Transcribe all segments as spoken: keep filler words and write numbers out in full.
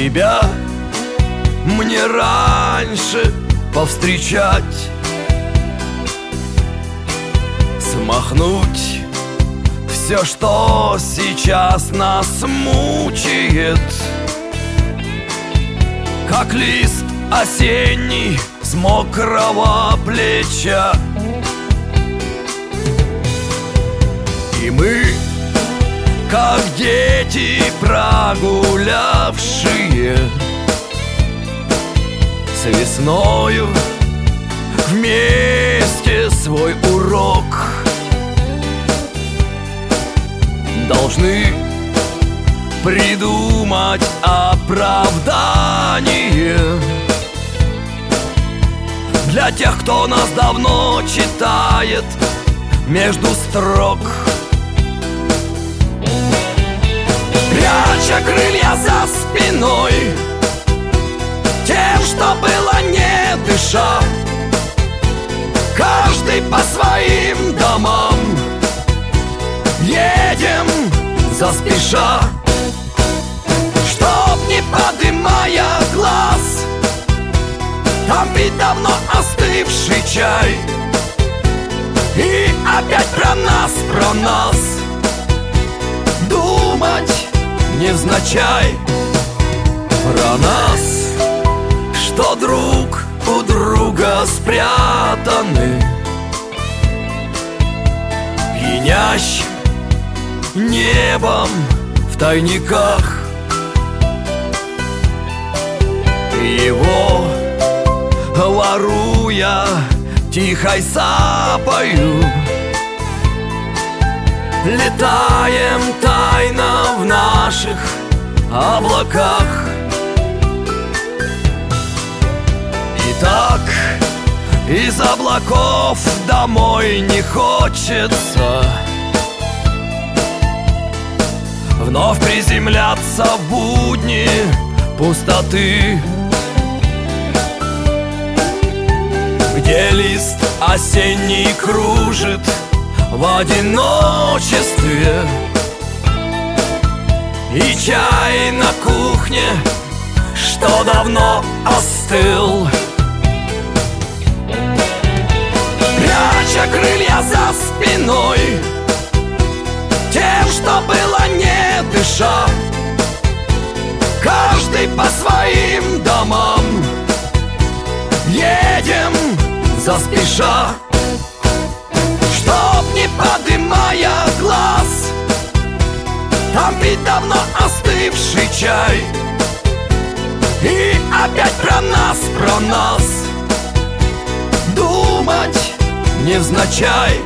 тебя мне раньше повстречать, смахнуть все, что сейчас нас мучает, как лист осенний с мокрого плеча. И мы, как дети прогулявшие с весною вместе свой урок, должны придумать оправдание для тех, кто нас давно читает между строк, пряча крылья за спиной тем, что было не дыша. Каждый по своим домам едем заспеша, чтоб не подымая глаз там пить давно остывший чай. И опять про нас, про нас думать невзначай, про нас, что друг у друга спрятаны пьянящим небом в тайниках. Его воруя тихой сапою летаем тайно в наших облаках. И так из облаков домой не хочется вновь приземляться в будни пустоты, где лист осенний кружит в одиночестве, и чай на кухне, что давно остыл. Пряча крылья за спиной тем, что было не дыша, каждый по своим домам едем заспеша, чтоб не подымая глаз там пить давно остывший чай. И опять про нас, про нас думать невзначай.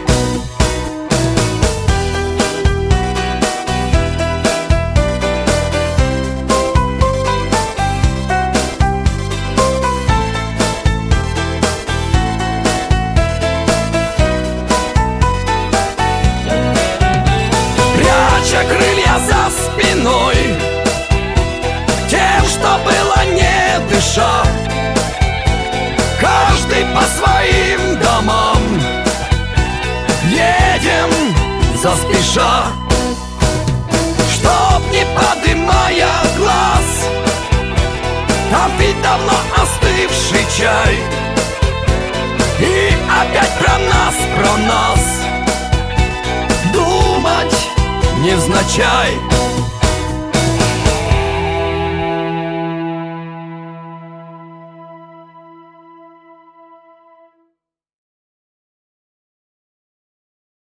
Пряча крылья за спиной тем, что было не дыша, каждый по своим домам едем заспеша, чтоб не подымая глаз там пить давно остывший чай. И опять про нас, про нас думать невзначай.